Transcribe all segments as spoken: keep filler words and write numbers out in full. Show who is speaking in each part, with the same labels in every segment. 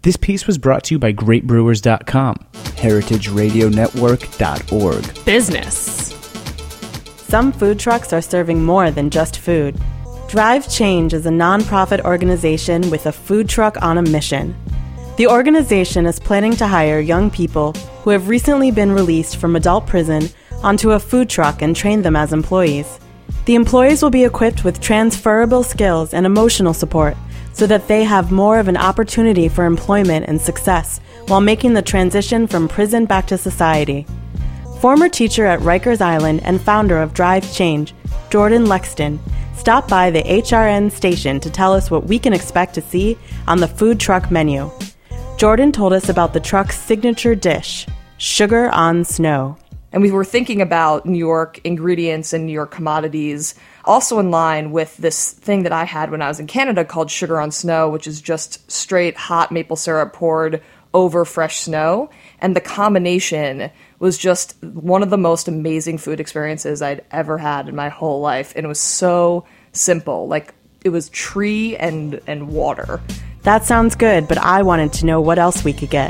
Speaker 1: This piece was brought to you by great brewers dot com,
Speaker 2: heritage radio network dot org.
Speaker 3: Business.
Speaker 4: Some food trucks are serving more than just food. Drive Change is a nonprofit organization with a food truck on a mission. The organization is planning to hire young people who have recently been released from adult prison onto a food truck and train them as employees. The employees will be equipped with transferable skills and emotional support so that they have more of an opportunity for employment and success while making the transition from prison back to society. Former teacher at Rikers Island and founder of Drive Change, Jordan Lexton, stopped by the H R N station to tell us what we can expect to see on the food truck menu. Jordan told us about the truck's signature dish, sugar on snow.
Speaker 5: And we were thinking about New York ingredients and New York commodities, also in line with this thing that I had when I was in Canada called sugar on snow, which is just straight hot maple syrup poured over fresh snow. And the combination was just one of the most amazing food experiences I'd ever had in my whole life. And it was so simple. Like, it was tree and, and water.
Speaker 4: That sounds good, but I wanted to know what else we could get.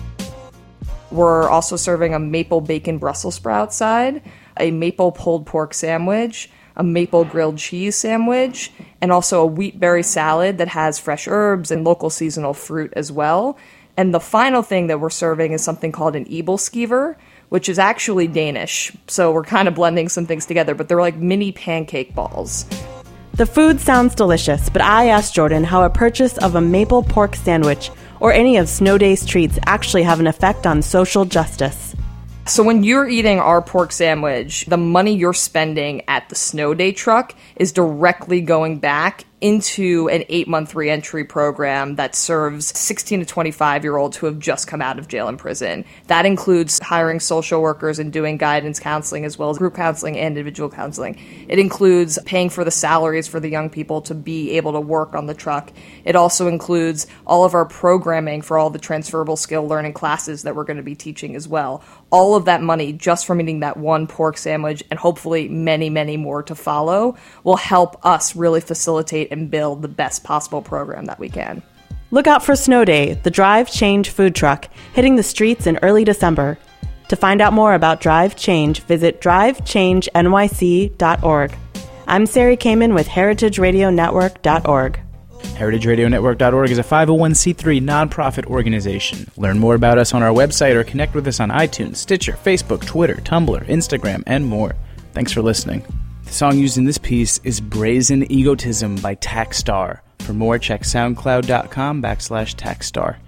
Speaker 5: We're also serving a maple bacon Brussels sprout side, a maple pulled pork sandwich, a maple grilled cheese sandwich, and also a wheat berry salad that has fresh herbs and local seasonal fruit as well. And the final thing that we're serving is something called an ebelskiver, which is actually Danish. So we're kind of blending some things together, but they're like mini pancake balls.
Speaker 4: The food sounds delicious, but I asked Jordan how a purchase of a maple pork sandwich or any of Snow Day's treats actually have an effect on social justice.
Speaker 5: So when you're eating our pork sandwich, the money you're spending at the Snow Day truck is directly going back into an eight-month reentry program that serves sixteen to twenty-five-year-olds who have just come out of jail and prison. That includes hiring social workers and doing guidance counseling as well as group counseling and individual counseling. It includes paying for the salaries for the young people to be able to work on the truck. It also includes all of our programming for all the transferable skill learning classes that we're going to be teaching as well. All of that money, just from eating that one pork sandwich, and hopefully many, many more to follow, will help us really facilitate and build the best possible program that we can.
Speaker 4: Look out for Snow Day, the Drive Change food truck, hitting the streets in early December. To find out more about Drive Change, visit drive change N Y C dot org. I'm Sari Kamen with heritage radio network dot org.
Speaker 1: heritage radio network dot org is a five oh one c three nonprofit organization. Learn more about us on our website or connect with us on iTunes, Stitcher, Facebook, Twitter, Tumblr, Instagram, and more. Thanks for listening. The song used in this piece is Brazen Egotism by Tackstar. For more, check soundcloud dot com backslash Tackstar.